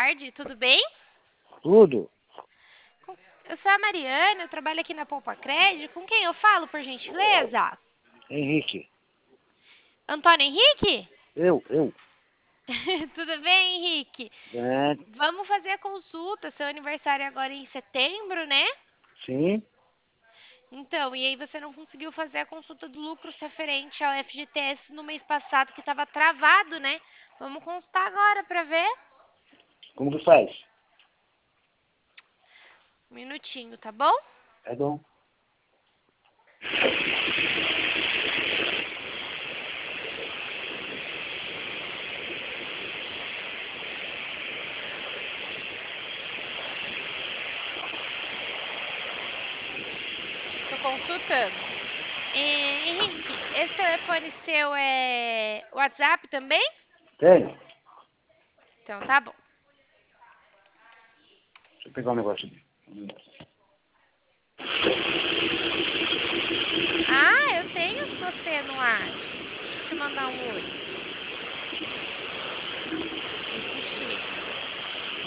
tarde, tudo bem? Tudo? Eu sou a Mariana, eu trabalho aqui na Poupa Crédito. Com quem eu falo, por gentileza? Henrique. Antônio Henrique? Eu. Tudo bem, Henrique? É, Vamos fazer a consulta, seu aniversário é agora em setembro, né? sim. Então, e aí você não conseguiu fazer a consulta do lucros referente ao FGTS no mês passado, que estava travado, né? Vamos consultar agora para ver. Como que faz? Um minutinho, tá bom? É bom. Tô consultando. Henrique, esse telefone seu é WhatsApp também? Tem? Então tá bom. Deixa eu pegar um negócio aqui. Ah, eu tenho você no ar. Deixa eu te mandar um oi. Ver se chega.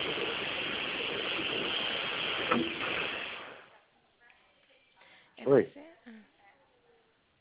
É Oi. você